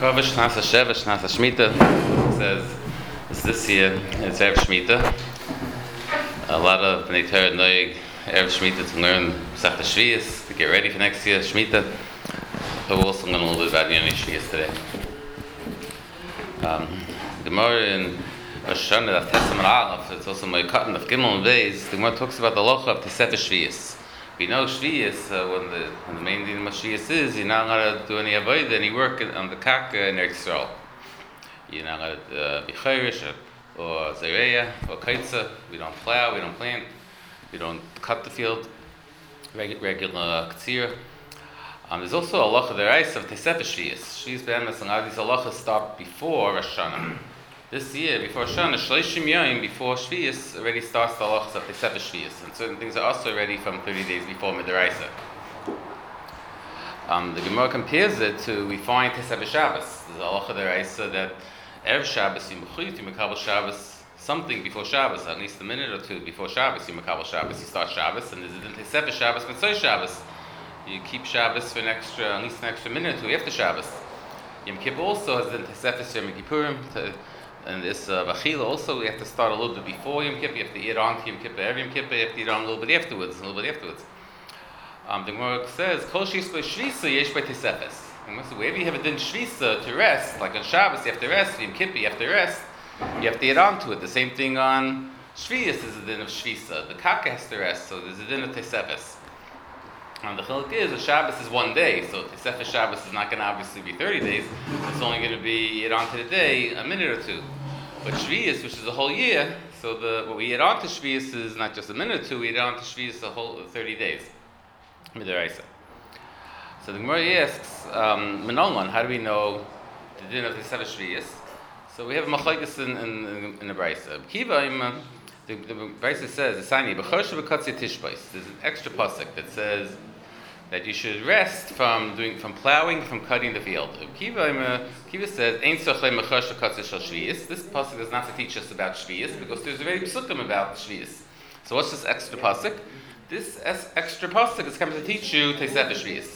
Kovish Nasa Shevish Nasa Shemitah says it's this year, it's Erev Shemitah. A lot of Bnei Torah Noig Erev Shemitah to learn Pesach Shvius, to get ready for next year Shemitah. But we're also going to learn a little bit about Yom Shvius today. Gemara in Rosh Hashanah, Tesam and Aleph, it's also my cotton of Gimel and Beis. The Gemara talks about the locha of Tesef Shvius. We know Shvius, when the main thing of Shvius is, you're not allowed to do any avodah, any work on the Kaka in Eretz Yisrael. You're not allowed to be chayrish or zereya or kaitza. We don't plow, we don't plant, we don't cut the field, regular ktsir. There's also a halacha deraisa of Tesef Shvius. Shvius be'emes, and a lot of these halachas start before Rosh Hashanah. This year, before Shana, Shleishim Yom, before Shvius, already starts the halachas of Tesef Shvius. And certain things are also ready from 30 days before Midaraisa. The Gemara compares it to, we find Tesef Shabbos. There's a halacha deraisa that Erev Shabbos, you makabel Shabbos, something before Shabbos, at least a minute or two before Shabbos, you makabel Shabbos, you start Shabbos, and there's a Tesef Shabbos, Mitzvah Shabbos. You keep Shabbos for at least an extra minute or two after Shabbos. Yom Kippur also has the Tesef Yom Kippurim, and this Vachila also, we have to start a little bit before Yom Kippur. You have to eat on to Yom Kippur. Every Yom Kippur, you have to eat on a little bit afterwards. The Gemara says, Kol sheis by Shvisa, yesh by Tesefes. So wherever you have a din Shvisa to rest, like on Shabbos you have to rest, Yom Kippur you have to rest, you have to eat on to it. The same thing on Shvius is a din of Shvisa. The Kaka has to rest, so there's a din of Tesefes. And the chiluk is, Shabbos is one day, so Tesefes Shabbos is not going to obviously be 30 days. It's only going to be eat on to the day a minute or two. But Shvius, which is a whole year, so what we eat on to Shvius is not just a minute or two, we eat on to Shvius a whole 30 days. Midaraisa. So the Gemara asks, Menolan, how do we know the din of Tesefes Shvius? So we have a machlokes in the Brisa. Kiva, the Brisa says, there's an extra pasuk that says that you should rest from plowing, from cutting the field. Kiva says, this pasuk does not teach us about Shvius because there's already psukim about Shvius. So what's this extra pasuk? This extra pasuk is coming to teach you Tesef Shvius.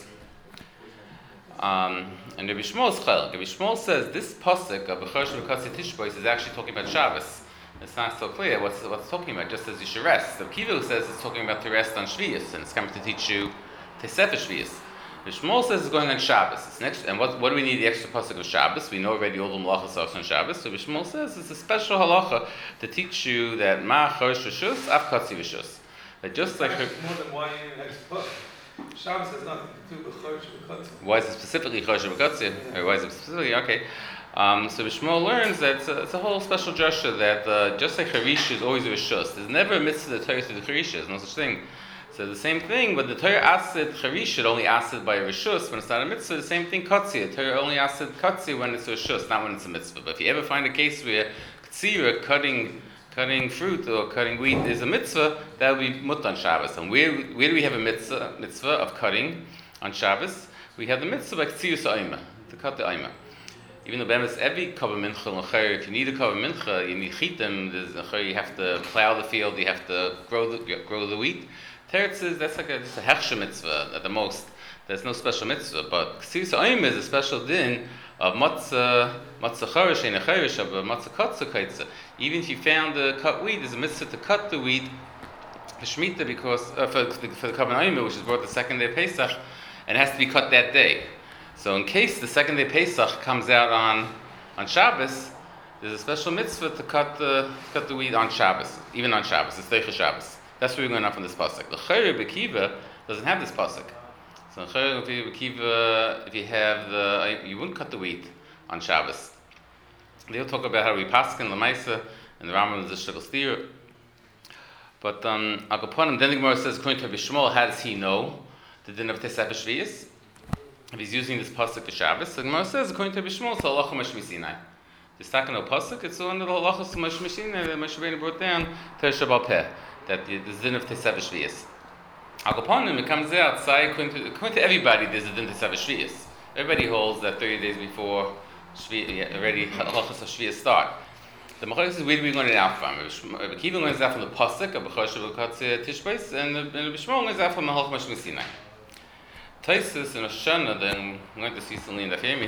And Rabbi Shmuel is chayil. Rabbi Shmuel says this pasuk of B'chosh v'katzi tishbois is actually talking about Shabbos. It's not so clear what's talking about. Just as you should rest. So Kiva says it's talking about to rest on Shvius, and it's coming to teach you Tesef Shvius. Rabbi Shmuel says it's going on Shabbos. It's next, and what do we need the extra pasuk of Shabbos? We know already all the malachas are on Shabbos. So Rabbi Shmuel says it's a special halacha to teach you that ma chorish rishus af katzi rishus. That just like more than one extra pasuk. Shabbos has nothing to do with Chorish V'Katzi. Why is it specifically Chorish V'Katzi? Or why is it specifically? Okay. So Bishmol learns that it's a whole special drasha that just like Harish is always a Rishus, there's never a mitzvah that Torah to the Harish, there's no such thing. So the same thing, but the Torah asked Harish, it only asked by a Rishus when it's not a mitzvah, the same thing Katzi. The Torah only asked Katzi when it's a Rishus, not when it's a mitzvah. But if you ever find a case where Ktsira, cutting fruit or cutting wheat is a mitzvah, that will be mut on Shabbos. And where do we have a mitzvah of cutting on Shabbos? We have the mitzvah by ktsirus ha'omer, to cut the omer. Even though be'emes every kaver mincha, if you need a kaver mincha, you need chitim, you have to plow the field, you have to grow the wheat. Teretz says that's like just a hechsher mitzvah at the most. There's no special mitzvah, but ktsirus ha'omer is a special din of matzah chorish and a chorish of matzah katza kaitza. Even if you found the cut wheat, there's a mitzvah to cut the wheat for Shemitah because for the Kavan Omer, which is brought the second day of Pesach, and it has to be cut that day. So in case the second day of Pesach comes out on Shabbos, there's a special mitzvah to cut the wheat on Shabbos, even on Shabbos. It's Teicha Shabbos. That's where we're going up on this pasuk. The Chayre B'Kiva doesn't have this pasuk. So if you have you wouldn't cut the wheat on Shabbos. They'll talk about how we paskin l'maisa and the Rambam is a shtickle steer. But Agaponim, then the Gemara says, according to Rabbi Shmuel, how does he know the din of Tesef Shvius? If he's using this pasuk for Shabbos, the Gemara says, according to Rabbi Shmuel, it's halacha Moshe Sinai. This no pasuk, it's one of the halachas of Moshe Sinai that Moshe Rabbeinu brought down to Shabbat Peh, that the din of Tesef Shvius. Agaponim, it comes out, according to everybody, there's a din of Tesef Shvius. Everybody holds that 30 days before already halachas of Shvius start. The machlokes is where do we learn it out from? Rabbi Kiva learns out from the pasuk of B'chosh v'katzi tishbeis, and Rabbi Shmuel learns out from the halach Moshe Sinai. Taisus in Rosh Hashanah, then we went to see recently in the Daf Yomi, if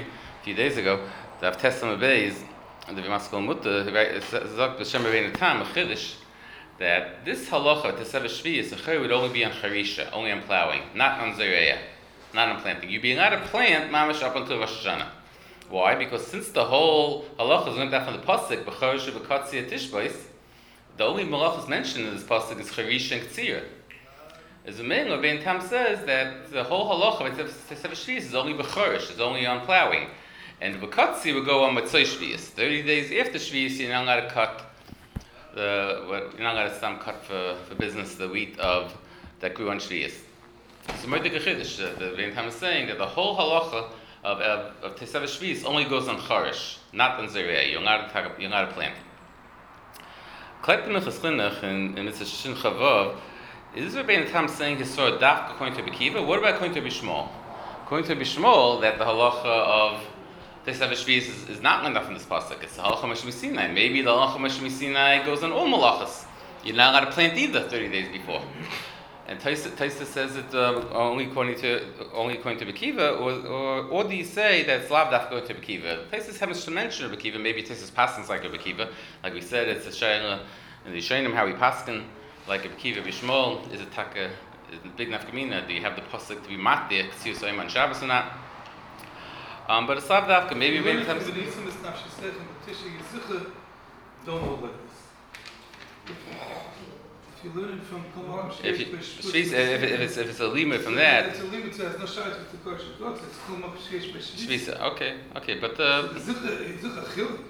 few days ago, the Avtesam Beis, the Vimaskal Mutta, Zok B'Shem Rabbeinu Tam, a Chiddush, that this halacha, Tesev Shvius, a Chay would only be on Charisha, only on plowing, not on Zereya, not on planting. You'd be allowed to plant Mamash up until Rosh Hashanah. Why? Because since the whole halacha is going down from the pasuk, B'Charish B'Katzia Tishbais, the only malachas mentioned in this pasuk is Charisha and Ktsira. As a man, Rabbeinu Tam says that the whole halacha of Tesev Shvius is only B'Charish, is only on plowing. And B'Katzi would go on Matzoi Shvius. 30 days after Shvius, you're not allowed to cut you're not allowed to cut for business the wheat of that grew on Shvius. So Mordechai Chiddush, the Rabbeinu Tam is saying that the whole halacha of Tesev Shvius only goes on Charish, not on Zereh. You're not to plant. Klek the Minchas Chinuch in Mitzvah Shin Chavav, is Rabbeinu Tam saying his sort of dafka according to Bekiva? What about according to Bishmol? According to Bishmol, that the halacha of Tesev Shvius is not enough in this pasuk. It's the halacha Moshe Sinai. Maybe the halacha Moshe Sinai goes on all malachas. You're not allowed to plant either 30 days before. And Taisa says it only according to Bekiva, or do you say that it's lav daf going to Bekiva? Taisa's haven't mentioned Bekiva. Maybe Taisa's paskin's like a Bekiva. Like we said, it's a shayla in the Yishayim how we paskin like a Bekiva Bishmol. Is it taka? Is it big nafkamina? Do you have the pasuk to be matdir Ksius Oyim on Shabbos or not? But it's lav dafka. Maybe When times. the Nisim is not, she said in the Tisha Yizucha, don't hold like this. If you learn it from Kolom If it's a limit from that. It's a limit, so it's no shayt with the kosher goats. It's Kolom Sheish B'Shvisa. Shvisa. Okay, but Yizucha Chil.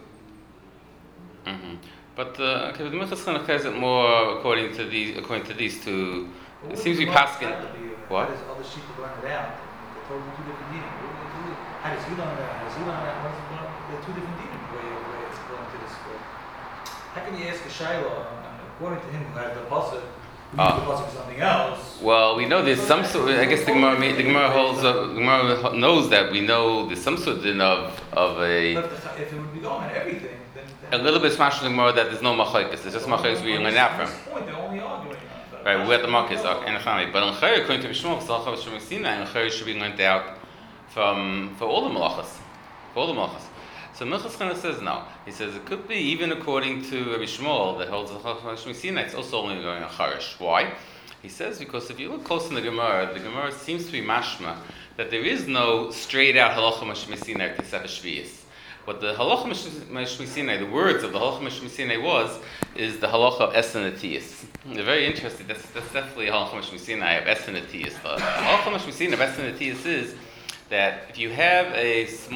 But the Minchas Chinuch has it more according to these two. It seems to be paskin. What? How does other sheep learn it out? They're totally two different dinim. How does he learn that? How does he learn that? They're two different dinim. Way it's going to this school. How can you ask a Shiloh, according to him, who has the pasuk, who needs the pasuk for something else? Well, we know there's some sort. I guess the Gemara holds. The Gemara knows that we know there's some sort of a. But if it would be going on everything, then A little bit smashed in the Gemara that there's no machlokes. It's just machlokes we learn out from. At this point, they're only arguing. Right, we're at the markets, and the family. But on Chayr, according to Bishmol, the halacha of Shemay Sinai, and Chayr should be learned out for all the malachas. So Minchas Chinuch says no. He says it could be even according to Bishmol that holds the halacha of Shemay Sinai. It's also only going on Chayrish. Why? He says because if you look close in the Gemara seems to be mashma that there is no straight out halacha of Shemay Sinai to Tesev Shvius. What the halacha Meshmi Sinai, the words of the halacha Meshmi Sinai is the halacha of Esenatius. They're very interesting. That's definitely a halacha Meshmi Sinai of Esenatius. The halacha Meshmi Sinai of Esenatius is that if you have if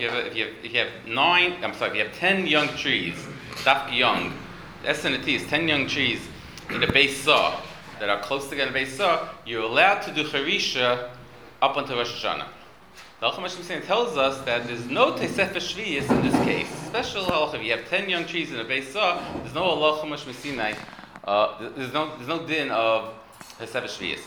you have 10 young trees, dafka young, Esenatius, 10 young trees in a base saw that are close together in a base saw, you're allowed to do charisha up until Rosh Hashanah. The Halacha Moshe Sinai tells us that there's no Tesefer Shvius in this case. Special halacha, if you have 10 young trees in a base saw, there's no Halacha Moshe Sinai. There's no din of Tesefer Shvius.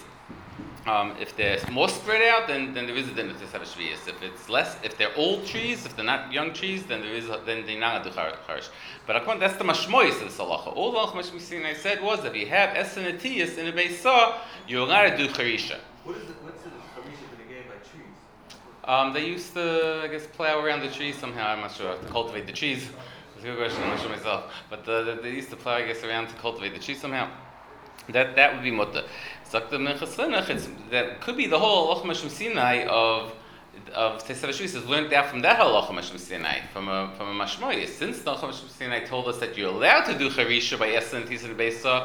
If they're more spread out, then there is a din of Tesefer Shvius. If it's less, if they're old trees, if they're not young trees, then they're not going to do Charish. But according, that's the mashmois of this halacha. All the Halacha Moshe Sinai said was that if you have Esenatius in a base saw, you're allowed to do Charisha. What's the Charisha that they gave by trees? They used to, I guess, plow around the trees somehow. I'm not sure, to cultivate the trees. That's a good question. I'm not sure myself. But they used to plow, I guess, around to cultivate the trees somehow. That would be mutter. So the Minchas Chinuch, that could be the whole halacha Moshe Sinai of Tesev Shvius is learned out from that halacha Moshe Sinai, from a mashmoyis. Since the halacha Moshe Sinai told us that you're allowed to do charisha by Esenatius and Beisa,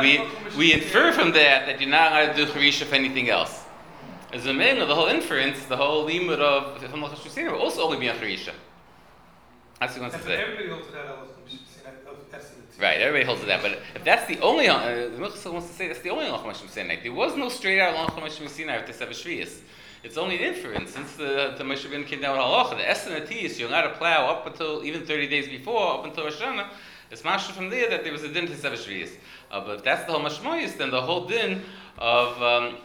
we infer from that you're not allowed to do charisha for anything else. As a main of the whole inference, the whole limud of the halacha Moshe Sinai will also only be on charisha. That's what he wants to say. Everybody holds to that halacha Moshe Sinai of Esenatius. Right, everybody holds to that, but if that's the only, the Minchas wants to say that's the only halacha Moshe Sinai. There was no straight out halacha Moshe Sinai of Tesev Shvius. It's only an inference since the Moshe Rabbeinu came down with halacha. The Esenatius, you're allowed to plow up until even 30 days before, up until Rosh Hashanah. It's mashma from there that there was a din Tesev Shvius. But if that's the whole mashmoyis, then the whole din of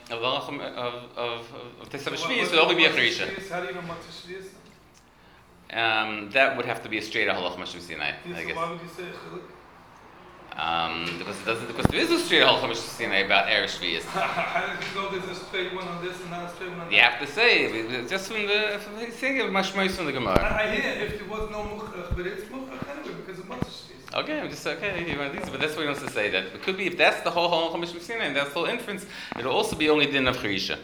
Tesev Shvius would only be a charisha. How do you know what Shvius? That would have to be a straight halacha Moshe Sinai, I guess. Why would you say chiluk? Because there is a straight halacha Mishnah about Erev Shvius. How did you know there's a straight one on this and not a straight one on that? You have to say just from the saying of Mashmois from the Gemara. I hear if there was no muchach, but it's muchach anyway because of Matzah Shvius. Okay, I'm just okay. You want these, but that's what he wants to say. That it could be if that's the whole halacha Mishnah and that's the whole inference, it'll also be only din of Cherisha.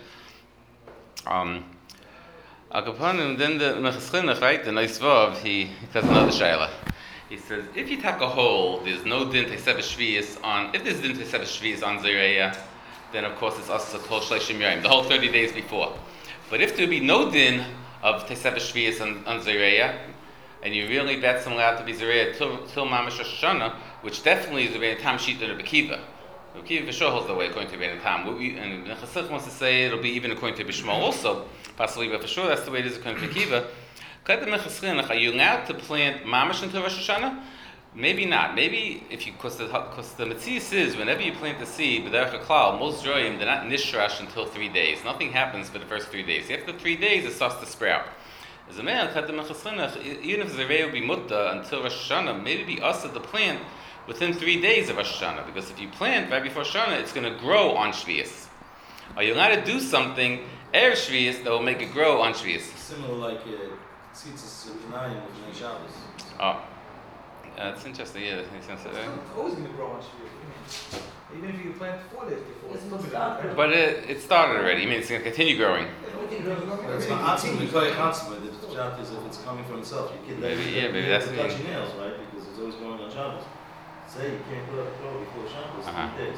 Akapanim, then the Mechaschinuch, right? The Noisvav, he does another shayla. He says, if you take a hole, there's no din Teseva Shvius on. If there's din Teseva Shvius on Zereya, then of course it's also Kol Shleishim Yom, the whole 30 days before. But if there be no din of Teseva Shvius on Zereya, and you really bet someone out to be Zereya till Mamash Rosh Hashanah, which definitely is the Rebbeinu Tam sheet of the Bekiva. Bekiva for sure holds the way according to Rebbeinu Tam. And the Chassidus wants to say it'll be even according to Bishmal also, possibly, but for sure that's the way it is according to Bekiva. Are you allowed to plant mamash until Rosh Hashanah? Maybe not. Maybe if you, because the Metzius is whenever you plant the seed, but klal, most droyim they're not nishrash until 3 days. Nothing happens for the first 3 days. After 3 days, it starts to sprout. As a man, even if the will be mutta until Rosh Hashanah, maybe be us at the plant within 3 days of Rosh Hashanah. Because if you plant right before Rosh Hashanah, it's going to grow on Shvius. Are you allowed to do something Erev Shvius that will make it grow on Shvius? Similar like Tzitzis Pnayim with Shabbos. Oh, that's interesting. Yeah, that makes sense. It's always going to grow on Shvius. Even if you plant 4 days before, it's still going to grow. But it started already. You mean it's going to continue growing? It's not atzim, we call it atzim, but the pshat is if it's coming from itself. You can't Maybe that's touch your nails, right? Because it's always going on Shabbos. Say you can't grow before Shabbos 3 days.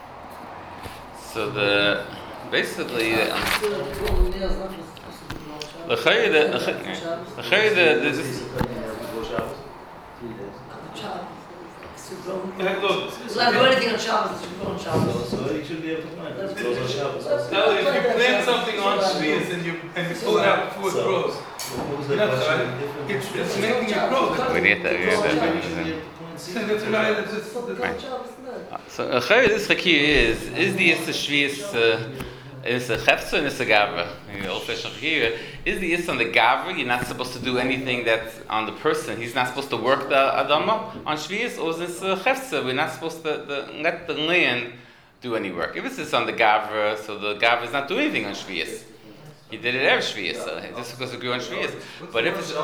So basically. The Not do anything on Shabbos, it should grow on Shabbos. So you should be able to plant it. It grows on Shabbos. Now, if you plant something on Shvius and you pull it out before it grows, What was that question? it's making it grow. We need that. That's right. That's just So this chakir is the Issa Shvius is a chefza and it's a gavra. Old fashioned chakir is the Issa on the gavra. You're not supposed to do anything that's on the person. He's not supposed to work the adama on Shvius, or is this a chefza? We're not supposed to let the land do any work. If it's on the gavra, so the gavra is not doing anything on Shvius. He did it every Shvius, so just because it grew on Shvius. But if it's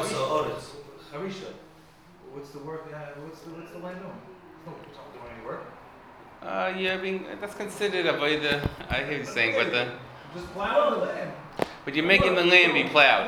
Harisha, what's the work? What's the land doing? It's not doing any work. yeah, I mean that's considered avodah. I hear you saying, but Just plow the land. but you're making the land be plowed.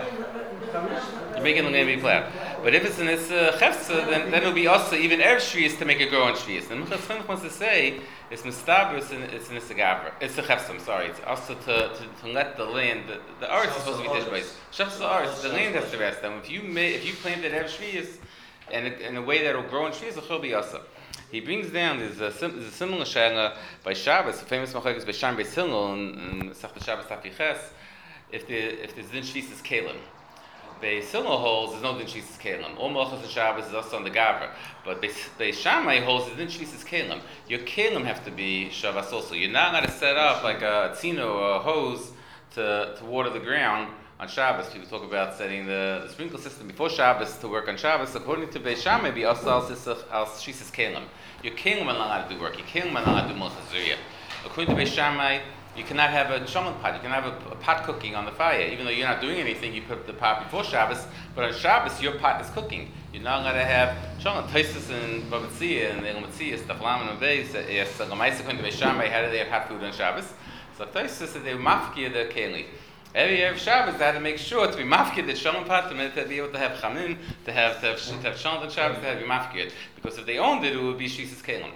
You're making the land be plowed. But if it's in this chefza, then it'll be also even erev shvius to make it grow on shvius. And Mechas Chinuch wants to say it's mistaber, it's in a gavra. It's a chefza. I'm sorry. It's also to let the land. The earth is supposed to be tishbais. Chefza earth. The land has to rest. And if you plant it erev shvius, and in a way that will grow on shvius, it'll be also. He brings down there's a similar shayla by Shabbos, a famous machlokes by Sham Beis Hillel and Sechta Shabbos Tafiches. If there's din shvius kelim, Beis Hillel holds there's no din shvius kelim. All malachos and Shabbos is also on the gavra, but Beis Shammai holds there's din shvius kelim. Your kelim have to be Shabbos also. You're not going to set up like a tzino or a hose to water the ground. On Shabbos, people talk about setting the sprinkler system before Shabbos to work on Shabbos. According to Beis Shammai, be also al shvius kelim. Your kelim are not allowed to do work. Your kelim are not allowed to do malachos zuriyah. According to Beis Shammai, you cannot have a shalom pot. You can have a pot cooking on the fire. Even though you're not doing anything, you put the pot before Shabbos. But on Shabbos, your pot is cooking. You're not allowed to have shalom. Taisus and Babatzia and the Elmatzia, Staflam and Beis. Yes, Lamaisa according to Beis Shammai, how do they have hot food on Shabbos? So Taisus said they were mafkia the keli. Every Shabbos, they had to make sure to be mafkid the shalom pot to be able to have chamin, to have shalom on Shabbos, to have be mafkid. Because if they owned it, it would be shvius kelim.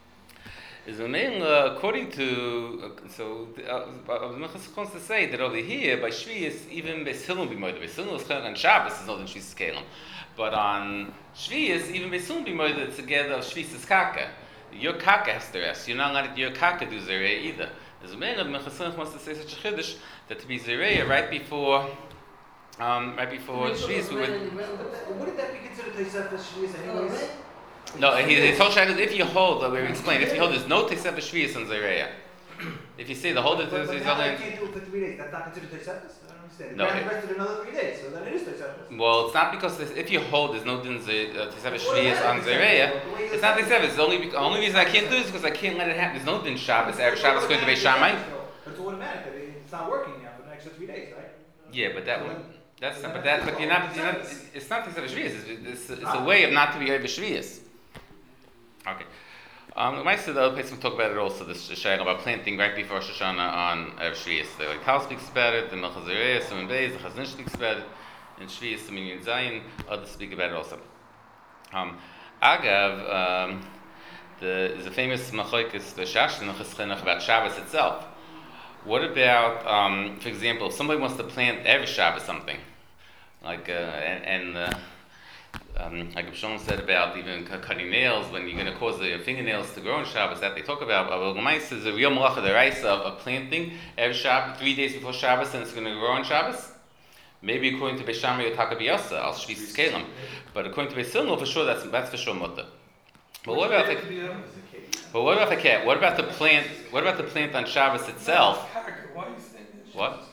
Is the main according to Mechas wants to say that over here by shvius even Beis Hillel be moed. Beis Hillel is on Shabbos is not in shvius kelim, but on shvius even Beis Hillel be moed together of shvius kaka. Your kaka has to rest. You're not letting your kaka do zerei either. There's a man of Mechas wants to say such a chiddush that to be zerei right before shvius we would. Wouldn't that be considered Tosefes Shvius anyways? No, he told Shai that if you hold, we explained, if you hold, there's no Tosefes Shvius on Zereya. If you say the hold it is But how you can't do it for 3 days? That's not considered Tosefes? I don't understand. No, If you rested another 3 days, so then it is Tosefes Well, it's not because if you hold there's no din Tisavas Shvius on Zereya. It's not Tisavas. It's only reason I can't do this is because I can't let it happen. There's no din Shabbos. Erev Shabbos going to be Shammai. But it's automatic. It's not working now for the next 3 days, right? Yeah, but that's not. But you're not. It's not Tisavas Shvius. It's a way of not to be over Shvius. Okay. The Meister, the other place we talk about it also. This shayla about planting right before Rosh Hashanah on Erev Shvius. The Tal speaks about it. The Melchaz Zereya, Simon Beis, the Chazon speaks about it. In Shvius, Simon Yud Zayin, others speak about it also. Agav, there's a famous machlokes, the Shash and Minchas Chinuch about Shabbos itself. What about, for example, if somebody wants to plant every Shabbos something, like like Abshon said about even cutting nails, when you're going to cause the fingernails to grow on Shabbos, that they talk about. But Gemais is a real malacha, the rice of planting every Shabbos, 3 days before Shabbos, and it's going to grow on Shabbos. Maybe according to Beishamai or Takabiyasa, I'll shvis scalim. But according to Beisilno, for sure, that's for sure mutter. But what about the cat? What about the plant? What about the plant on Shabbos itself? Why are you saying this? What?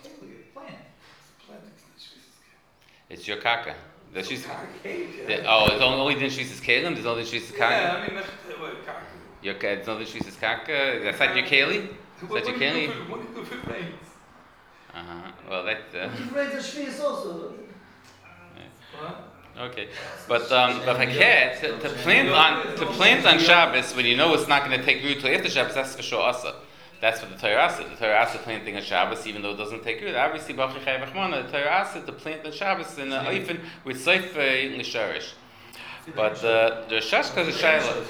It's your kaka. It's only din shvis kalim. There's only shvis kaka. Yeah, I mean that's what kaka. It's only shvis kaka. That's not your keli. Is that your keli? What do you do if it rains? Well, that. It rains and Shvius also. Okay, but if a cat to plant on Shabbos when you know it's not going to take root till after Shabbos, that's for sure asa. That's what the Torah said. The Torah said planting on Shabbos, even though it doesn't take root. Obviously, the Torah said to plant on Shabbos in an oifen with seif l'sharish. But the Shashka is a shayla.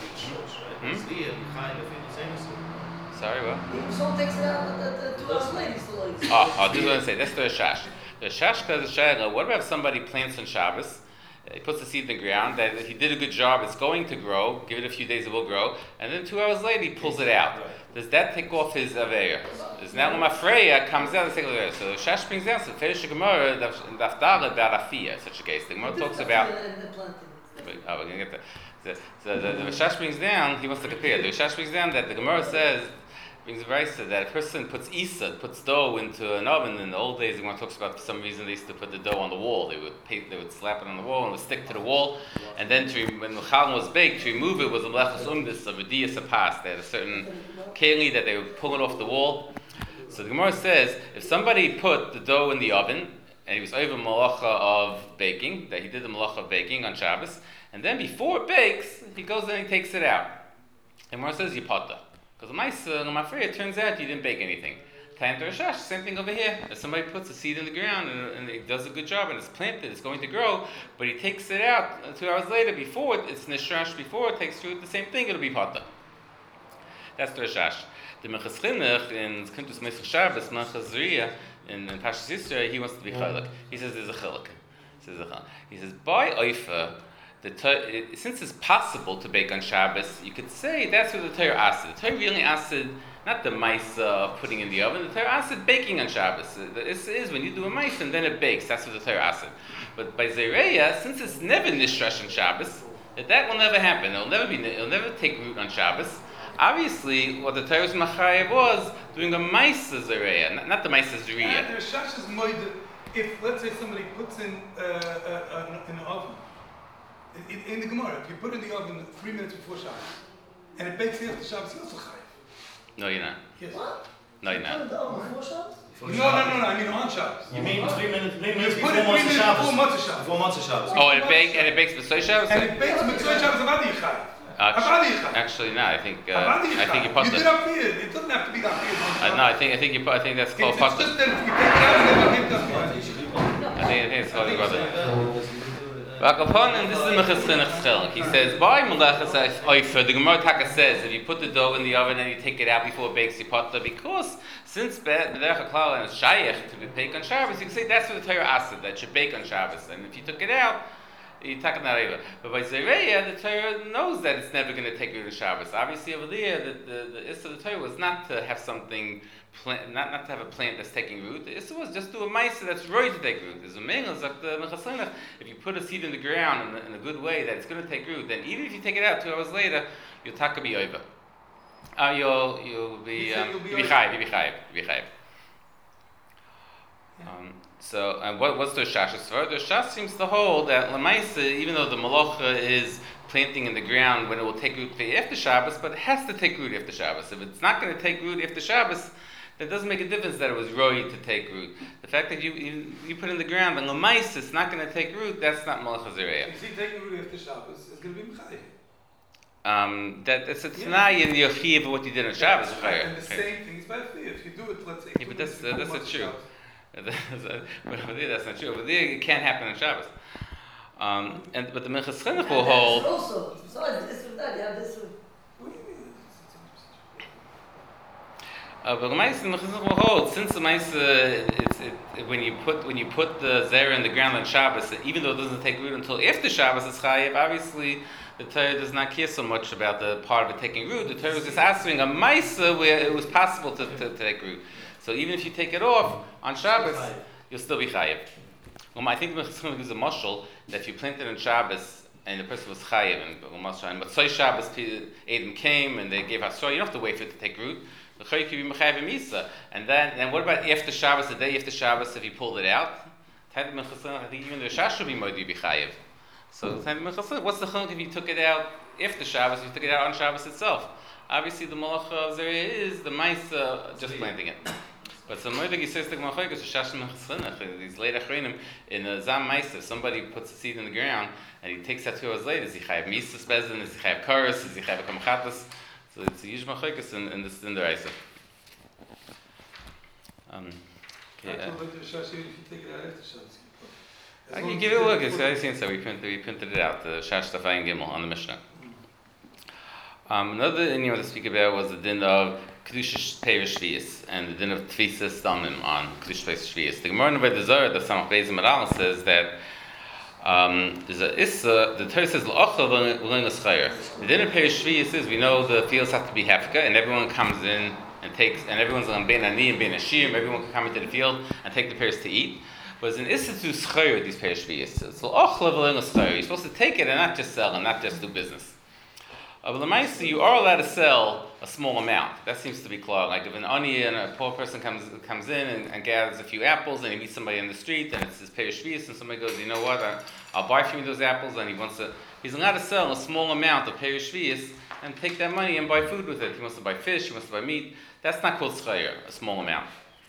Sorry, what? The song takes it out the 2 hours later. This is what I say. That's the Shash. The Shashka is a shayla. What about if somebody plants on Shabbos? He puts the seed in the ground, that if he did a good job, it's going to grow, give it a few days, it will grow, and then 2 hours later he pulls it out. Does that take off his Aveya? Is now when Freya comes out, so Shash brings down, so Ferish Gemara, Dafdala about Afia, such a case. The Gemara talks about. We're going to get that. So the Shash brings down, he wants to compare. The Shash brings down that the Gemara says, brings a brisa that a person puts dough into an oven. In the old days, the Gemara talks about for some reason they used to put the dough on the wall. They would slap it on the wall and it would stick to the wall. And then when the challah was baked, to remove it was a melechus umdis, a v'diyas apas. They had a certain keli that they would pull it off the wall. So the Gemara says, if somebody put the dough in the oven, and he was over malacha of baking, that he did the malacha of baking on Shabbos, and then before it bakes, he goes in and he takes it out. The Gemara says, Yipata. Because it turns out you didn't bake anything. Time to Rashash, same thing over here. If somebody puts a seed in the ground and it does a good job and it's planted, it's going to grow, but he takes it out 2 hours later before it's nishrash, before it takes fruit, the same thing, it'll be pata. That's the Rashash. The Minchas Chinuch in Kuntus Mesach Shabbos, Minchas Zereya, in Pashas Yisrael, he wants to be chiluk. He says there's a chiluk. He says, by Oifa, since it's possible to bake on Shabbos, you could say that's what the Torah asked. The Torah really asked, not the maisa of putting in the oven, the Torah asked baking on Shabbos. This is when you do a maisa and then it bakes. That's what the Torah asked. But by Zereya, since it's never nishrash on Shabbos, that will never happen. It'll never take root on Shabbos. Obviously, what the Torah's machayev was doing a maisa Zereya, not the maisa Zereya. And the Shash is moide. If let's say somebody puts in an oven. In the Gemara, if you put it in the oven 3 minutes before Shabbos, and it bakes after Shabbos, you're also chayiv. No, you're not. Yes. What? No, you're not. Put it in the oven before Shabbos? No, I mean on Shabbos. You mean 3 minutes You before put it 3 months of minutes Shabbos? before months of Shabbos. Before months of Shabbos. Oh, and it bakes b'soy Shabbos? And it bakes mitzvah Shabbos, avadi chayiv. Actually, no. I think you put you did up here. It doesn't have to be that here. No, I think that's called It's pata. just that if you take it out and then you give I think it's called pata. And this is Minchas Chinuch's chiluk. He says, by melechas oifer, the Gemara Taka says, if you put the dough in the oven and you take it out before it bakes, you pata, because since b'derech haklal and it's shayich to be baked on Shabbos, you can say that's what the Torah asked, that should bake on Shabbos. And if you took it out, you take it out. But by Zereya, the Torah knows that it's never going to take root on Shabbos. Obviously, over there, the issue of the Torah was not to have something, not to have a plant that's taking root. The issue was just do a ma'aser that's ready to take root. There's a mingles like the Minchas Chinuch. If you put a seed in the ground in a good way that it's going to take root, then even if you take it out 2 hours later, you'll taka be over. You'll be chayiv. So, and what's the Shashas for? The Shash seems to hold that Lamaisa, even though the Malacha is planting in the ground when it will take root after Shabbos, but it has to take root after Shabbos. If it's not going to take root after Shabbos, that doesn't make a difference that it was roi to take root. The fact that you put it in the ground and Lamaisa it's not going to take root, that's not Malacha Zereya. If you take root after Shabbos, it's going to be Mechayev. It's a Tanai in the Yochiv of what you did on Shabbos. And the same thing is by Fiyah. If you do it, let's say. Yeah, but that's not true. But over there, that's not true. Over there, it can't happen on Shabbos. But the Minchas Chinuch will hold. Also, besides this or that, you have this or. But the Minchas Chinuch will hold since the Minchas, when you put the zera in the ground on Shabbos, even though it doesn't take root until after Shabbos, it's chayiv. Obviously, the Torah does not care so much about the part of it taking root. The Torah is just asking a Maisa where it was possible to take root. So even if you take it off on Shabbos, you'll still be chayiv. I think the Minchas Chinuch gives a mashal that if you planted on Shabbos and the person was chayiv, and Motzei Shabbos Adam came and they gave Hasra, you don't have to wait for it to take root. The chayiv could be mechayiv and misa. And then what about after Shabbos, the day after Shabbos, if you pulled it out? I think even the Shash should be moed, you'd be chayiv. So what's the chunk if you took it out after Shabbos, if you took it out on Shabbos itself? Obviously the malacha of Zereh is the Maisa just planting it. But some more like he says the Malchayk is Shash Mechzinach, these late Achreinim in a Zam Maisa, if somebody puts a seed in the ground and he takes that 2 hours later, is he chayav Misa Spezin, is he chayav Karas, is he chayav Kamchatas? So it's a huge Malchayk in this in the Reisa. I can give it a look. I've seen so we printed it out. The Shash Tafayim Gimel on the Mishnah. Another thing you want to speak about was the din of Kedusha Peiros Shvius and the din of Tfisa Stamim on Kedusha Peiros Shvius. The Gemara in the Zohar, the Samach Beis Maral says that there's a Issa. The Torah says L'Ochel V'Lein L'Schayr. The din of Peiros Shvius is we know the fields have to be hefka and everyone comes in and takes, and everyone's on Ben Ani and Ben Ashim. Everyone can come into the field and take the peiros to eat. But it's an issa to schayr these peiros shviyos. It's l'ochel v'lein l'schayr. You're supposed to take it and not just sell and not just do business. But l'maisa, you are allowed to sell a small amount. That seems to be clear. Like if an ani and a poor person comes in and gathers a few apples and he meets somebody in the street and it's his peiros shviyos and somebody goes, you know what, I'll buy from you those apples, and he's allowed to sell a small amount of peiros shviyos and take that money and buy food with it. He wants to buy fish, he wants to buy meat. That's not called schayr, a small amount.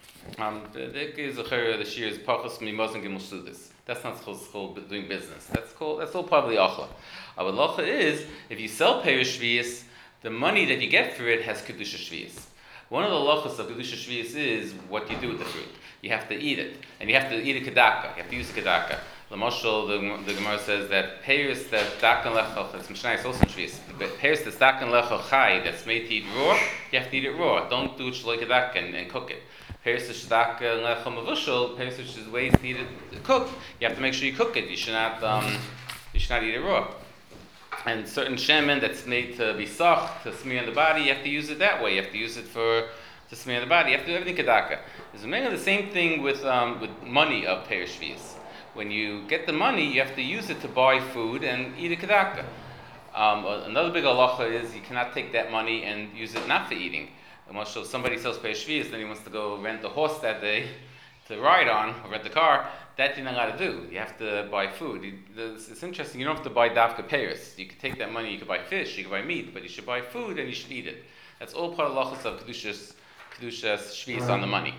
The shear is pachos mimos gimel sudis. That's not called doing business. That's all probably achla. But lacha is if you sell peiros shviyos, the money that you get for it has kedusha shviyos. One of the lachas of kedusha shviyos is what you do with the fruit. You have to eat it, and you have to eat a kedaka. You have to use a kedaka. Lamashal, the Gemara says that peiros that dakan lechal, it's Mishnah also in shviyos. But peiros that's dakan lechal chai, that's made to eat raw, you have to eat it raw. Don't do it shaloi kedaka and cook it. Peiros that's dakan lechal mavushal, peiros which is ways to eat it cooked, you have to make sure you cook it. You should not eat it raw. And certain shemen that's made to be soft, to smear on the body, you have to use it that way. You have to use it to smear on the body. You have to do everything kedaka. There's mainly the same thing with money of peiros shviyos. When you get the money, you have to use it to buy food and eat a kedaka. Another big halacha is you cannot take that money and use it not for eating. So if somebody sells peiros shviyos, then he wants to go rent a horse that day to ride on, or rent the car. That you're not allowed to do. You have to buy food. It's interesting. You don't have to buy dafka peiros. You could take that money. You could buy fish. You could buy meat, but you should buy food and you should eat it. That's all part of halachos of kedusha shviyos on the money.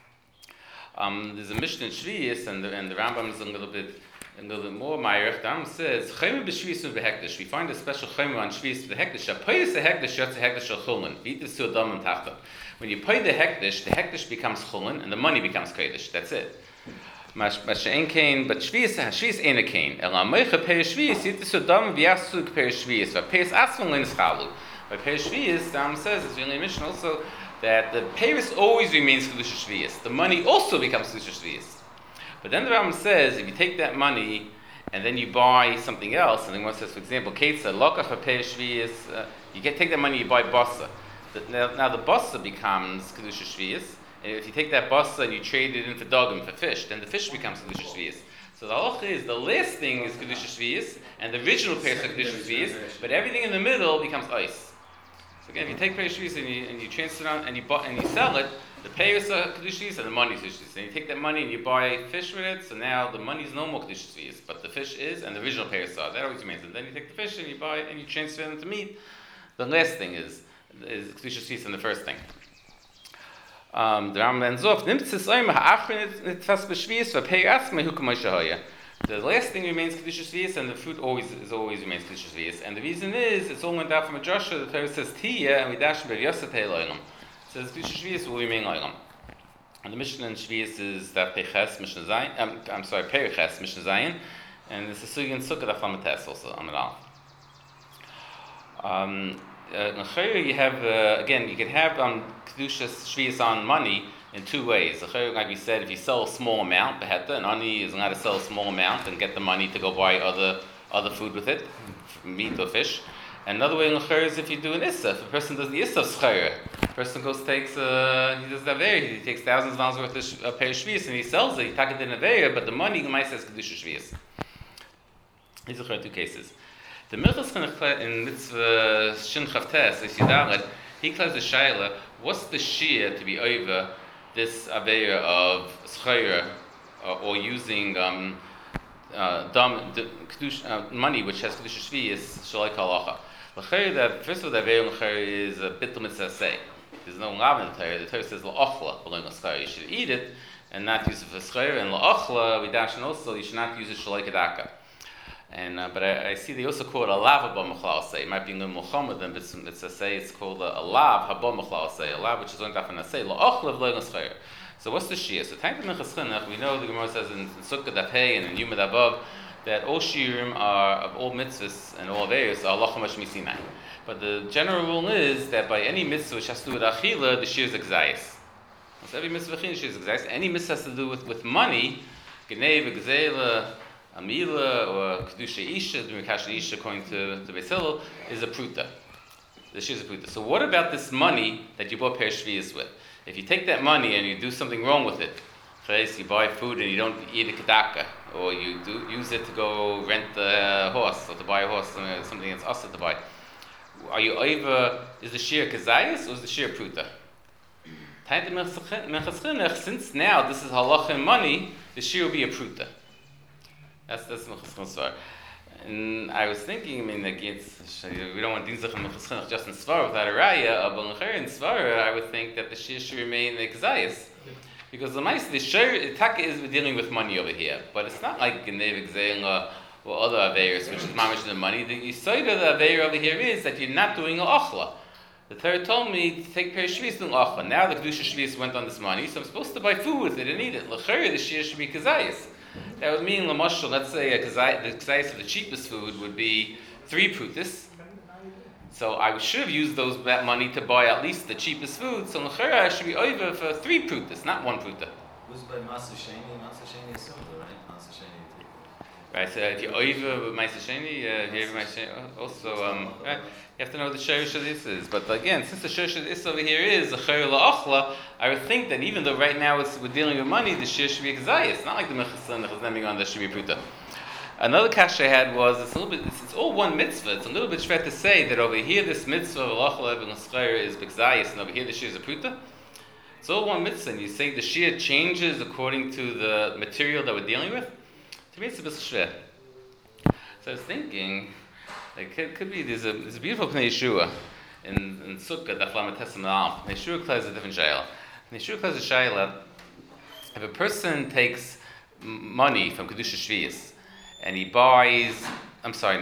There's a Mishnah in Shviyos, and the Rambam is a little bit more Ma'arech. The Rambam says, "Chayim b'Shviyos v'hekdesh." We find a special chayim on Shviyos v'hekdesh. Apayis hekdesh yotz hekdesh shel chulin. V'yitis to adam and tachta. When you pay the hekdesh becomes chulin, and the money becomes kodesh. That's it. Mashe'en kain, but Shviyos ain't a kain. El amaycha peiros shviyos yitis to adam v'yasuk peiros shviyos. V'peiros asfon leinischalu. By peiros shviyos, the Rambam says, it's really a Mishnah also, that the peiros always remains kedusha shviyos. The money also becomes kedusha shviyos. But then the Rambam says, if you take that money and then you buy something else, and then one says, for example, Keitza, lokach peiros shviyos, you take that money, you buy basa. Now the basa becomes kedusha shviyos, and if you take that basa and you trade it in for dogim, for fish, then the fish becomes kedusha shviyos. So the halacha is the last thing is kedusha shviyos, and the original peiros is kedusha shviyos, but everything in the middle becomes ice. So again, if you take peiros shviyos and you transfer it on and you sell it, The payers are kedushas and the money is kedushas. And you take that money and you buy fish with it, so now the money is no more kedushas, but the fish is, and the original payers are. That always remains. And then you take the fish and you buy it and you transfer them to meat. The last thing is kedushas and the first thing. The Rambam sagt, nimmt es einmal ha'achrin etwas beschwiees für payers me hukumoisha hoya. The last thing remains kedushas shvius, and the food always remains kedushas shvius. And the reason is, it's all went out from a Joshua. The Torah says tiya, and we dash bev yosef ha'eloilam. Says kedushas shvius will remain oilam. And the Mishnah in shvius is that peches Mishnah Zayin. Peches Mishnah Zayin, and it's a sugi and sukkah that flamates also amalal. You have again, you can have kedushas shvius on money in two ways. Like we said, if you sell a small amount, an ani is allowed to sell a small amount and get the money to go buy other food with it, meat or fish. And another way is if you do an issa. If a person does the issa of schayra, a person takes he does the aveir, he takes thousands of dollars worth of pair of shvius and he sells it, he takes it in aveir, but the money the mice says kedusha shvius. These are two cases. The Milchus in mitzvah shin chavtes, he claims the shaila. What's the shia to be over this aveira of schayra or using money which has kedusha shvius shalai halacha? That first of all, the aveira is a bittul mitzvah say. There's no lav in the Torah. The Torah says la'achla below schayra. You should eat it and not use it for schayra. And la'achla we dash also you should not use it shalai kedaka. And but I see they also call it a lav haba mechlal say. It might be in the Muhammad, but it's a say. It's called a lav haba mechlal say. A lav which is only often a say. La'achla v'lo schayra. So what's the shia? So time to Minchas Chinuch, we know the Gemara says in Sukkah Daf Hey and in Yuma Dabav that all shiurim are of all mitzvahs and all various are locha mash misinai. But the general rule is that by any mitzvah which has to do with achila, the shiur is exayis. So every mitzvah is exayis. Any mitzvah has to do with money, genei v'gzeila, amila, or kedusha isha, doing kasha isha according to Beis Hillel, is a pruta. The shiur is a pruta. So what about this money that you bought pair shvius with? If you take that money and you do something wrong with it, you buy food and you don't eat a kedaka, or you do use it to go rent a horse, or to buy a horse, something that's also to buy, are you over, is the shiur kazayas, or is the shiur pruta? Since now this is halacha and money, the shiur will be a pruta. That's Minchas Chinuch. And I was thinking, we don't want Dinzach and Minchas Chinuch just in Svara without a raya, but in Svara, I would think that the shiur should remain exayas. Because the shiur taka is dealing with money over here, but it's not like Genevik Zayla or other aveiros, which is mamish the money. The yisoid of the aveir over here is that you're not doing an ochla. The Torah told me to take pair of shvius doing ochla. Now the kedusha shvius went on this money, so I'm supposed to buy food with it and eat it. L'chayr the shiur should be kazayis. That would mean l'mashal. Let's say the kazayis of the cheapest food would be 3 prutis. So I should have used that money to buy at least the cheapest food. So l'chayr I should be over for 3 prutis, not 1 pruta. Who's by Maser Sheni? Maser Sheni is similar, right? Maser Sheni. Right. So if you're over with Maser Sheni, also you have to know what the shorish of this is. But again, since the shorish of this over here is a chayr la'achla, I would think that even though right now we're dealing with money, the shir should be exayis. It's not like the Minchas Chinuch is naming on the should be pruta. Another kasha I had was it's all one mitzvah. It's a little bit shvet to say that over here this mitzvah of la'achla and l'schayr is b'exayis, and over here the shir is a pruta. It's all one mitzvah, and you say the shir changes according to the material that we're dealing with. To me, it's a bit shvet. So I was thinking. It could be there's a beautiful Pnei Yeshua in Sukkah Daf Lamed Tesam Al. Pnei Yeshua claims a different shayla. Pnei Yeshua claims a shayla. If a person takes money from kedusha shvius and he buys, but a person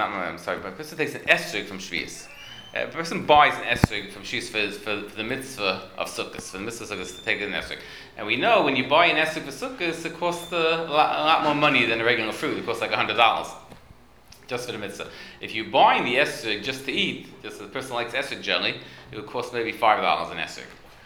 takes an esrog from shvius. A person buys an esrog from shvius for the mitzvah of sukkahs, for the mitzvah of sukkahs to take an esrog. And we know when you buy an esrog for sukkahs, it costs a lot more money than a regular fruit. It costs like $100. Just for the mitzvah. If you're buying the esrog just to eat, just as a person likes esrog generally, it would cost maybe $5 an esrog.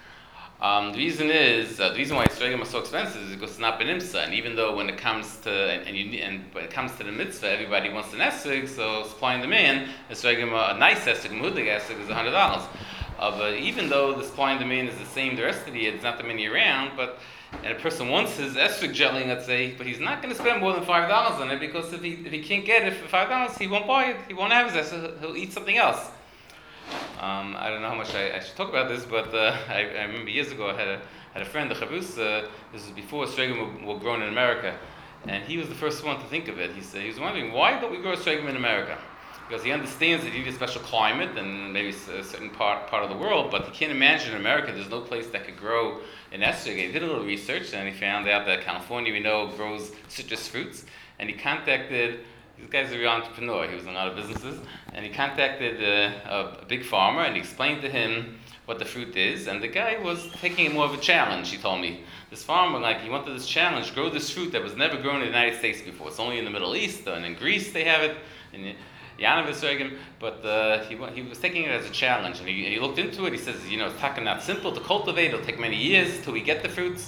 The reason why esrogim are so expensive is because it's not benimsa, and even though when it comes to when it comes to the mitzvah, everybody wants an esrog, so supply and demand, esrogim a nice esrog, a mudig esrog is $100. But even though the supply and demand is the same the rest of the year, there's not that many around, and a person wants his esrog gelling, let's say, but he's not going to spend more than $5 on it because if he can't get it for $5, he won't buy it. He won't have his esrog. He'll eat something else. I don't know how much I should talk about this, but I remember years ago I had a friend, the Chavus. This was before Sregim were grown in America, and he was the first one to think of it. He was wondering, why don't we grow Sregim in America? Because he understands that you need a special climate and maybe a certain part of the world, but he can't imagine in America there's no place that could grow an esrog. He did a little research and he found out that California, we know, grows citrus fruits, and he contacted, this guy's a real entrepreneur, he was in a lot of businesses, and he contacted a big farmer and he explained to him what the fruit is, and the guy was taking it more of a challenge, he told me. This farmer, he wanted this challenge, grow this fruit that was never grown in the United States before. It's only in the Middle East, and in Greece they have it, but he was taking it as a challenge, and he looked into it. He says, it's not simple to cultivate. It'll take many years till we get the fruits.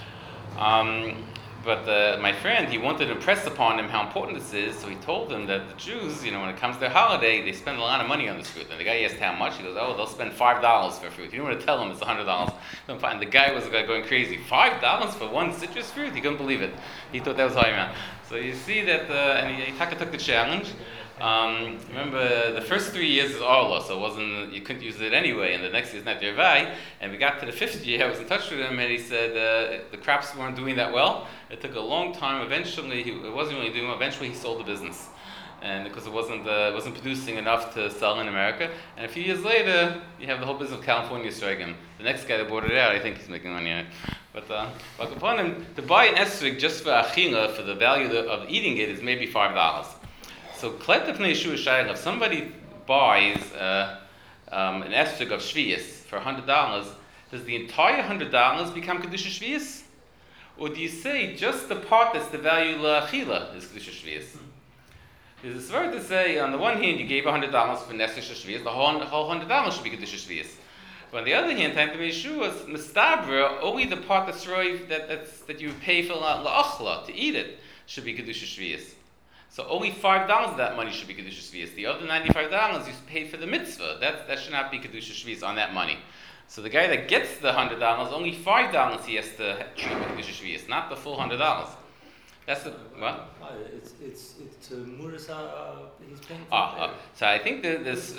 But my friend, he wanted to impress upon him how important this is, so he told him that the Jews, when it comes to their holiday, they spend a lot of money on this fruit. And the guy asked how much. He goes, they'll spend $5 for fruit. He didn't want to tell him it's $100. And the guy was going crazy. $5 for one citrus fruit? He couldn't believe it. He thought that was high amount. So you see that, and he took the challenge. Remember, the first 3 years is Arla, so you couldn't use it anyway, and the next year is not Yervai, and we got to the 5th year, I was in touch with him, and he said the crops weren't doing that well. It took a long time. Eventually, it wasn't really doing well. Eventually, he sold the business, and because it wasn't producing enough to sell in America. And a few years later, you have the whole business of California Sregim. The next guy that bought it out, I think he's making money on it. But upon him, to buy an esrog just for achila, for the value of eating it, is maybe $5. So, Klet Pnei Yeshua Shaykh, if somebody buys an esrog of Shvius for $100, does the entire $100 become Kedusha Shvius? Or do you say just the part that's the value L'achila is Kedusha Shvius? There's a svara to say, on the one hand, you gave $100 for Nesr Shvius, the whole $100 should be Kedusha Shvius. But on the other hand, Klet Pnei Yeshua is Mistabra, only the part that you pay for L'achla, to eat it, should be Kedusha Shvius. So only $5 of that money should be Kedusha Shvius. The other $95 you paid for the mitzvah. That should not be Kedusha Shvius on that money. So the guy that gets the $100, only $5 he has to treat with Kedusha Shvius, not the full $100. That's the what? It's Muras. He's paying for it. So I think that this.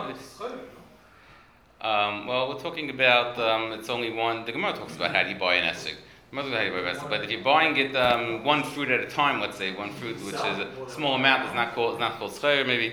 Well, we're talking about it's only one. The Gemara talks about how do you buy an esrog. But if you're buying it one fruit at a time, let's say one fruit which is a small amount, it's not called schayr maybe.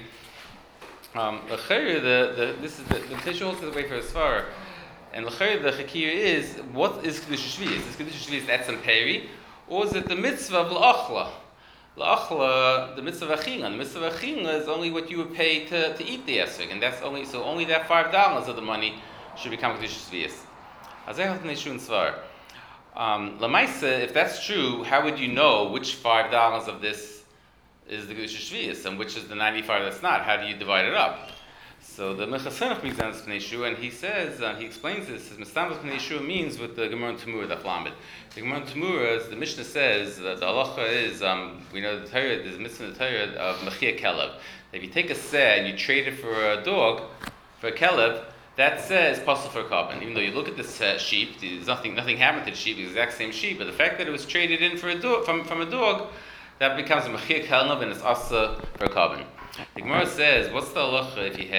The chayr, this is the Pesach also the way for a svara, and the chayr, the chakir is what is kedusha shvius? Is kedusha shvius etzem peri, or is it the mitzvah of l'achla? L'achla, the mitzvah of achila. The mitzvah of achila is only what you would pay to eat the esrog, and that's only that $5 of the money should become kedusha shvius. Azeh Pnei Yeshua svara. Lamaisa, if that's true, how would you know which $5 of this is the Kedusha Shvius and which is the 95 that's not? How do you divide it up? So the Mechasenach presents Pnei Yeshua, and he says, he explains this, says, Mestamas Pnei Yeshua means with the Gemara and Tamura, the Flamed. The Gemara and Tamura, the Mishnah says, that the halacha is, we know the Torah, there's a mitzvah in the Torah of Mechia Kelev. If you take a seh and you trade it for a dog, for a Kelev, that says possible for a carbon. Even though you look at this sheep, there's nothing happened to the sheep, the exact same sheep, but the fact that it was traded in for a dog, from a dog, that becomes a mechir kelnav and it's asa for a carbon. The Gemara says, what's the halacha if you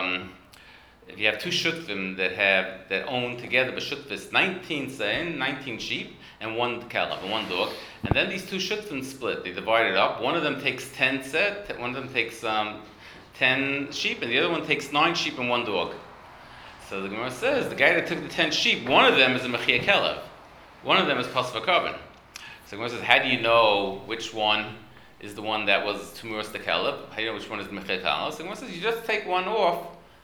have two shutfim that own together, but shutfis 19 sheep and one kelnav and one dog, and then these two shutfim split, they divide it up. One of them takes 10 set, one of them takes 10 sheep, and the other one takes 9 sheep and one dog. So the Gemara says, the guy that took the 10 sheep, one of them is a Mechia Kelev. One of them is Pasva Carbon. So the Gemara says, how do you know which one is the one that was Tumuras the Kelev? How do you know which one is the Mechia Kelev? So the Gemara says, you just take one off.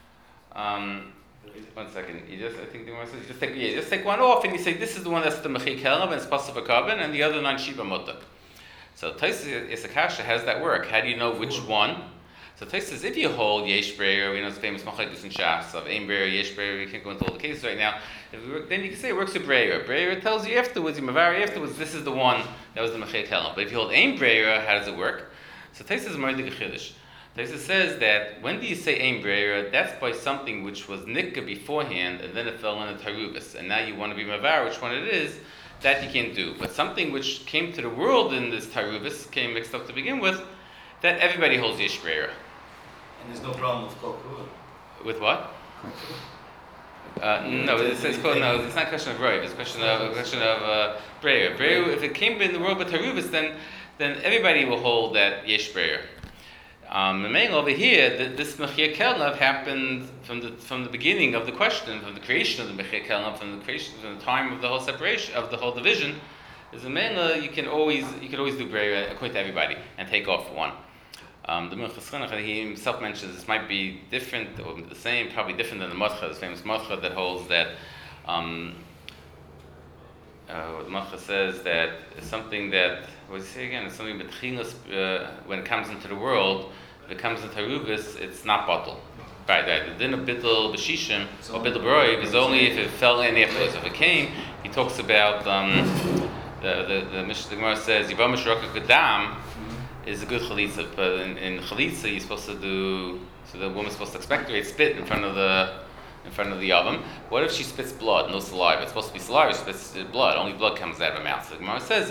1 second. I think the Gemara says, you just take one off and you say, this is the one that's the Mechia Kelev and it's Pasva Carbon, and the other 9 sheep are Mutter. So Taisus Yisakasha, how does that work? How do you know which one? So Taisus says, if you hold Yesh Breyer, we know it's famous Machlekes and Shas of Ein Breyer, Yesh Breyer, we can't go into all the cases right now. Then you can say it works with Breyer. Breyer tells you afterwards, you Mavari afterwards, this is the one that was the Mechia Kelev. But if you hold Ein Breyer, how does it work? So Taisus is Mardik Chiddush. Taisus says that when do you say Ein Breyer, that's by something which was Nikka beforehand and then it fell into Tarubis. And now you want to be Mavar, which one it is, that you can't do. But something which came to the world in this Tarubis, came mixed up to begin with, that everybody holds Yesh Breyer. And there's no problem with Kol Kruah. With what? No, it's called no. It's not a question of roiv. It's a question of breyer. Breyer. If it came in the world with Harubis, then everybody will hold that yesh breyer. The main over here, this Mechir Kelnav happened from the beginning of the question, from the creation of the Mechir Kelnav, from the time of the whole separation of the whole division. Is the main you can always do breyer according to everybody and take off one. The Minchas Chinuch, he himself mentions this might be different or the same, probably different than the Matcha, the famous Matcha that holds that the Matcha says that it's something that, what does he say again? It's something when it comes into the world, if it comes into Harubis, it's not bottle. Right. The din of bittul b'shishim or bittul b'roiv is only if it fell in afterwards. If it came, he talks about the Gemara says Yivam Shroka Kedam is a good chalitza, but in chalitza you're supposed to do, so the woman's supposed to expectorate spit in front of the oven. What if she spits blood, no saliva? It's supposed to be saliva, she spits blood, only blood comes out of her mouth. So the Gemara says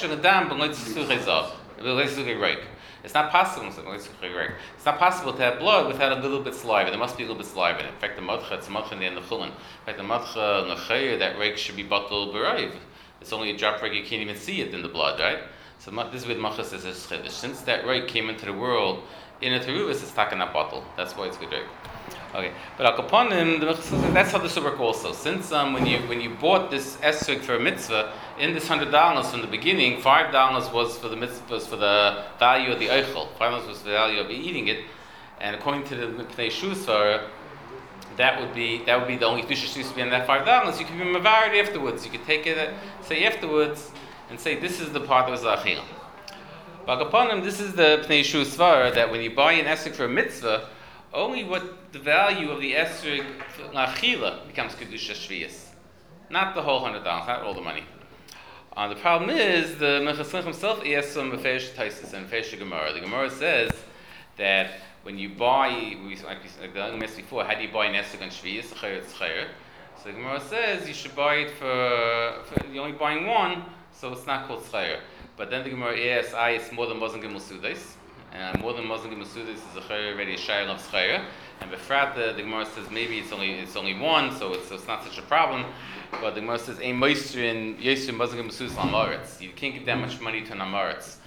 it's not possible. It's not possible to have blood without a little bit saliva. There must be a little bit saliva in it. In fact, the madcha, it's a madcha in the end of chulin. In fact, the madcha nechayir, that rake should be batal b'raiv. It's only a drop rake, you can't even see it in the blood, right? So this is what Machas says is chiddush. Since that rake came into the world in a teruvus, it's taken a bottle. That's why it's good rake. Okay, but al kaponim, that's how this will work also. Since when you bought this esrog for a mitzvah, in this $100 from the beginning, $5 was for the mitzvah, was for the value of the eichel. $5 was the value of eating it, and according to the Pnei Shusvar, that would be the only kedusha used to be on that $5. You could be mavarid afterwards. You could take it, say afterwards, and say this is the part that was achil. But upon him, this is the Pnei Shusvar that when you buy an esrog for a mitzvah, only what the value of the esrog achila becomes kedusha shviyas, not the whole $100, not all the money. The problem is the Minchas Chinuch himself asks some Mefesh Taisus and Mefesh Gemara. The Gemara says that when you buy, like the asked before, how do you buy an esrog on shviyas? It's chayer. So the Gemara says you should buy it for you're only buying one, so it's not called chayer. But then the Gemara asks, it's more than Muslim Gimel Sudes. And more than Muslim Gimel Sudes is a chayer already a shayr of chayer. And befrat the Gemara says maybe it's only one, so it's not such a problem. But the Gemara says ein meister in Yisrael Muslim Gimel Sudes l'amaretz. You can't give that much money to an amaretz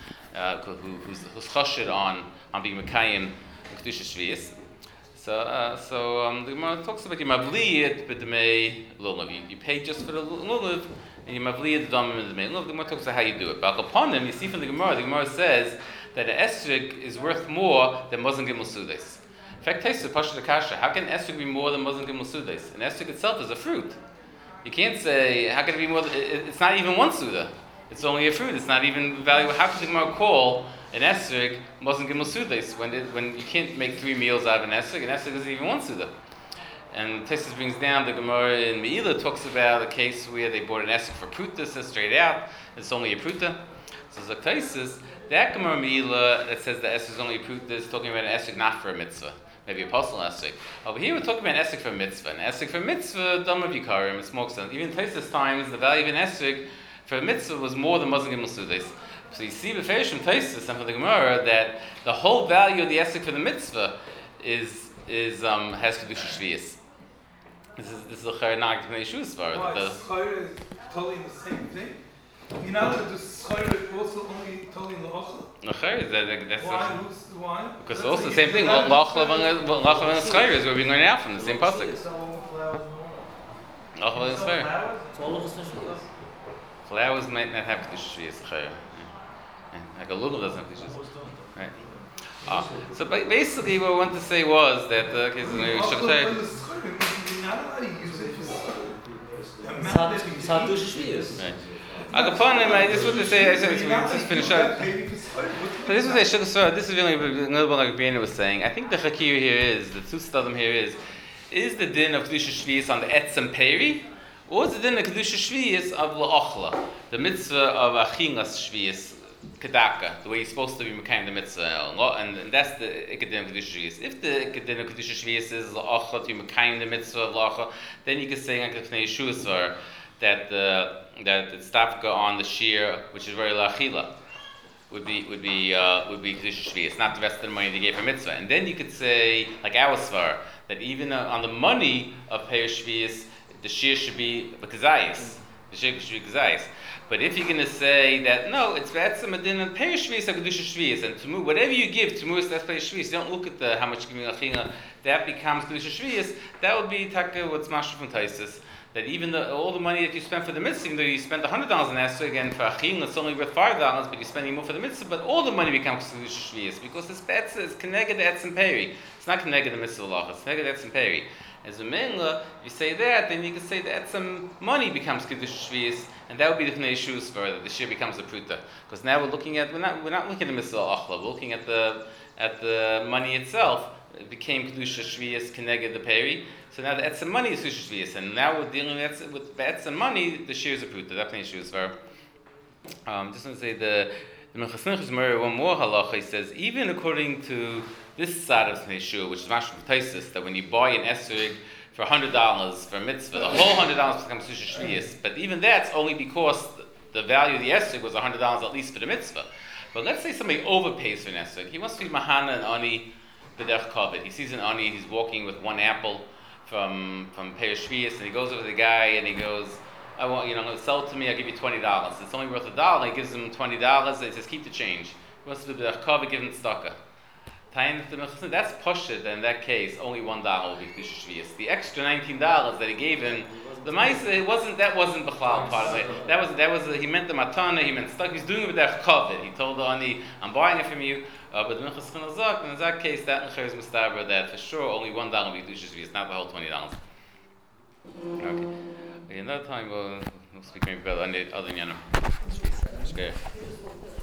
who's chashed on being mekayim kedusha shviyas. So the Gemara talks about you mavliyit b'demei lulav. You pay just for the lulav, and you mavliyit the dam b'demei lulav. The Gemara talks about how you do it. But upon them, you see from the Gemara says that an esrog is worth more than Muslim Gimel Sudes. In fact, taste the Pasha Kasha. How can an esrog be more than Muslim Gimel Sudes? An esrog itself is a fruit. You can't say, how can it be more than, it's not even one Suda. It's only a fruit. It's not even valuable. How can the Gemara call an esrog Muslim Gimel Sudes when you can't make 3 meals out of an esrog? An esrog isn't even one Suda. And Tessus brings down the Gemara in Me'ilah talks about a case where they bought an esrog for pruta, says straight out, it's only a pruta. So the Tessus, that Gemara Me'ilah that says the esrog is only a pruta is talking about an esrog not for a mitzvah. Maybe a personal esrog. Over here we're talking about an esrog for a mitzvah. An esrog for a mitzvah, dam of yikarim, it's more expensive. Even in Tessus times, the value of an esrog for a mitzvah was more than Muslim Gimel Sudes. So you see beferish from Tessus and from the Gemara that the whole value of the esrog for the mitzvah has kedusha shviyas. This is a chayanag Pnei Shusvar. Why? Schayr is totally the same thing? You're not going to do schayr also only totally in the ochel? No, that's Why? because also the same thing. Lachalav and schayr is where we're going out from the same pasuk. Lachalav and schayr. Flowers might not have kedusha shviyas schayr. Like a lulav doesn't have kedusha. Right. So basically, what I want to say was that okay, so maybe we should say. You're not allowed to use it for Right. I just want to say, just finish up. So this was a shukasar. This is really a little bit like Brianna was saying. I think the chakir here is, the two stadim here is the din of kedusha shviyas on the etzem peri, or is the din of kedusha shviyas of la'achla, the mitzvah of achilas shviyas kedaka, the way you're supposed to be mekayim the mitzvah, and that's the ikadin of kedusha shviyas. If the ikadin of kedusha shviyas is la'achla, to be mekayim the mitzvah of la'achla, then you can say like the Pnei Shusvar that it's tafka on the shear, which is very la'achila. would be kedusha shvius, not the rest of the money they gave for mitzvah. And then you could say, like our svar, that even on the money of Perish shvius, the shir should be kazayis. The shir should be kazayis. But if you're going to say that no, it's be'etzem adin and Perish shvius or kedusha shvius, and to whatever you give to mu'is that's Perish shvius, you don't look at how much you're giving achina, that becomes kedusha shvius. That would be taka what's mashra from Taisus. That even all the money that you spend for the mitzvah, though you spend $100 in Esrog, again for Achim, it's only worth $5, but you're spending more for the mitzvah, but all the money becomes Kedusha Shvius, because this betzah is connected to Etz and Peri. It's not connected to the mitzvah law, it's connected to Etz and Peri. As a Mengla, if you say that, then you can say that some money becomes Kedusha Shvius, and that would be the Pnei Shus for the shir becomes a pruta. Because now we're not looking at the mitzvah achla, we're looking at the money itself. It became Kedusha Shvius connected the Peri. So now the etzem money is Kedusha Shvius, and now we're dealing with the etzem money, the shir is a pruta. That's Pnei Shus for. Just want to say the Minchas Nichos Murray one more halacha. He says even according to this side of Pnei Shur, which is mashma Taisus, that when you buy an esrog for $100 for a mitzvah, the whole $100 becomes Kedusha Shvius. But even that's only because the value of the esrog was $100 at least for the mitzvah. But let's say somebody overpays for an esrog. He wants to be mahana and ani b'derech kavod. He sees an ani, he's walking with one apple from Perish shvius, and he goes over to the guy and he goes, I want, sell it to me, I'll give you $20. It's only worth $1. He gives him $20, and he says, keep the change. He wants to do b'derech kavod, give him tzedakah. That's pushit, and in that case, only $1 will be Kedusha Shvius. The extra $19 that he gave him, the ma'aseh wasn't b'chlal part of it. That was he meant the matana, he meant stuck. He's doing it with that kavod. He told the ani, I'm buying it from you. But the Minchas Chinuch, in that case, that Nechir is mistabra that for sure only $1 will be Kedusha Shvius, not the whole $20. Okay. Another time we'll speak maybe about other yanim.